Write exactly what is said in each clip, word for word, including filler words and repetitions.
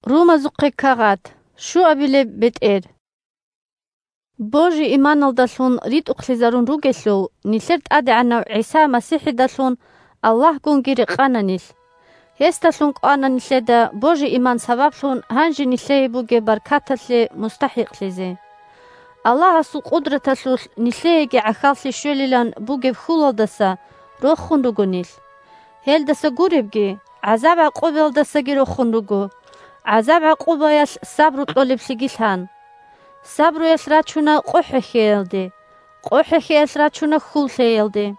روما زقي كاغات شو أبيلي بتئر بوجي إيمان دالون ريت أقلزارون روغيسلو نيسرت أدي عنا عيسى مسيح دالون الله كون جيري قانا نيل هستالون قانا نيسيدا بوجي إيمان سبابلون هانجي نيسي بوغي بركاتلي مستحق لزي الله سو قدرة تسلول نيسيجي عخالسي شوليلان بوغي بخولو دسا روخون روغو نيل هيل دسا غوريبجي عذاب عقوبيل دسا جي روخون روغو عذاب عقوبة يش صبر طلب سجيلهان صبر يش راتشونا قح خيلدي قح خيل راتشونا خول خيلدي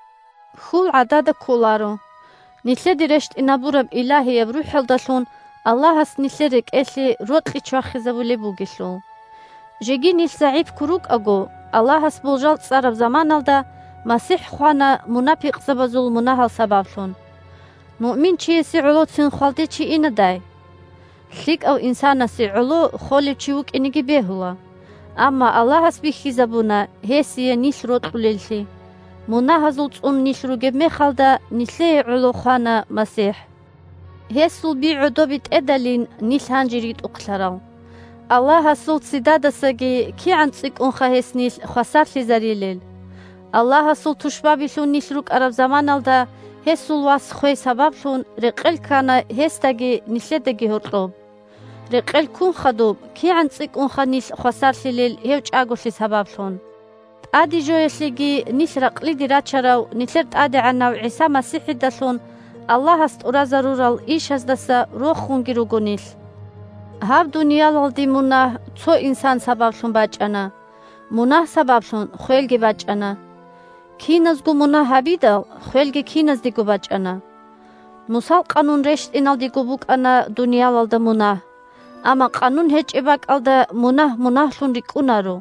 خول عدد كولارو نيسدي رشت إنابورب إلهي يبروح الدلون الله هس نيسرك إسلي روتلي تشاخ زبولي بوجسلو جيجي نيس زعيف كروك أجو الله هس بوجال صارب زمان الدا مسيح خوانا منافق زبزول مناهل سبابلون مؤمن چي سعلوت سن خالدي چي إنا داي خليك أو إنسان سعلو خولي تشيوك إنجي بيهولا أما الله هس بيخي زبونا هسي نيس روت قليلسي مناهزول تقوم نيس روجب مخالدا نيسلي علو خوانا مسيح هسول بي عدو بيت إدالين نيس هانجريت أقلراو الله هسول تسيدادا ساقي كي عن تسيك أنخا هس نيس خسار لزاريليل الله هسول تشبابي لون نيس روك أرب زمان الدا هسول واس خوي سبب لون رقل كان هستاقي نيسلداقي هرطوب رقل كون خدوب كي عن تسيك أنخا نيس خسار لليل هيوش آقوش لسبب لون آدي جو يسلقي نيس رقلي دي راتشراو نيسرت آدي عناو عيسى مسيحي داسون الله هست أورا ضرورال إيش هز داسا روخ خونگي روغو نيس هاب دنيا لالدي مناه تو إنسان سبب لون باجانا مناه سبب لون خويلگي باجانا كي نزگو مناه هابيدال خويلگي كي نزدگو باجانا مسال قانون رشت إنال ديگو بوك أنا دنيا لالدا مناه أما قانون هيج إباك ألدا مناه مناه لون ريكونارو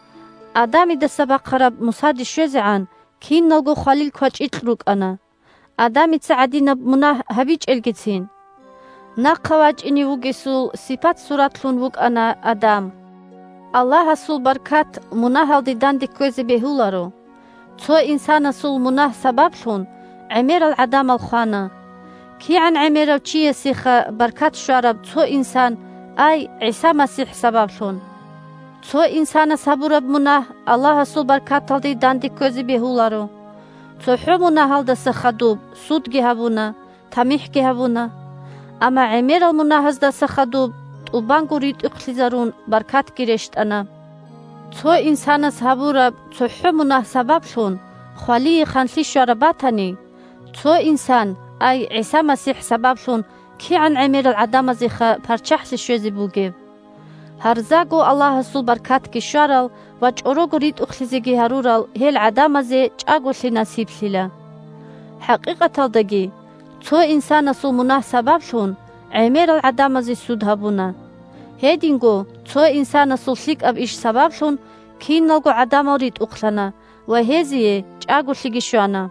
آدمی دسته بقرب مسادی شوزعان کی نلگو خالیل کواچ ایتلوک انا آدمی تعدی نب مناه هبیج الگتین نقواج اینی وگسول صفات صورت لون وگ انا آدم الله هسول برکت مناه هلدی داندی کوزی بهولارو تو انسان هسول مناه سبب لون عمیر العدم الخانه کی عن عمیر وچی سیخه برکت شارب تو انسان ای عیسی مسیح سبب لون تو إنسان صبر بمناه الله هسول بركات هالدي داندي كوزي بهولارو تو حمونا هالدا سخدوب سود جهبونا تميح جهبونا أما عمير المناه هزدا سخدوب وبانغو ريد اقلزارون بركات جرشت أنا تو إنسان صبر تو حمونا سبب شون خالي خانسي شرباتني تو إنسان أي عيسى مسيح سبب شون كي عن عمير العدم زيخا برشح لشوزي بوجيب هرزاقو الله هسول بركات كي شارل واج أوروغو ريد أخلزيجي هرورل هي العدامة زي جاقو سي نصيب سيلا حقيقة تلدقي تو إنسان هسول مناه سبب شون عمير العدامة زي سود هبونا هيدينغو تو إنسان هسول سيك أب إيش سبب شون كين نلغو عدامة ريد أخلنا وهيزي جاقو سيجي شوانا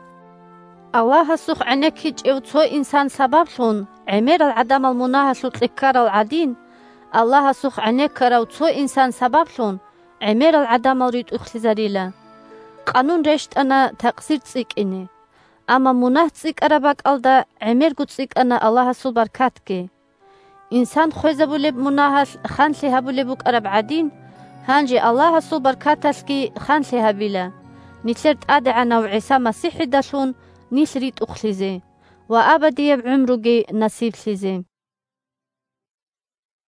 الله هسوخ عنك هيج او تو إنسان سبب شون عمير العدامة المناه هسول تلكار العدين الله سوخ عنك كراو تو إنسان سبب لون عمير العدم أريد أخلزاريلا قانون رشت أنا تقصير تسيك إني أما مناه تسيك أرباك ألدا عمير قد تسيك أنا الله سو بركاتك إنسان خوزة بوليب مناه خان لها بوليبوك أرب عدين هانجي الله سو بركاتسكي خان لها بلا نتلرت أدعنا وعيسى مسيحي داشون نسريت أخلزي وأبدي بعمرقي نصيب سيزي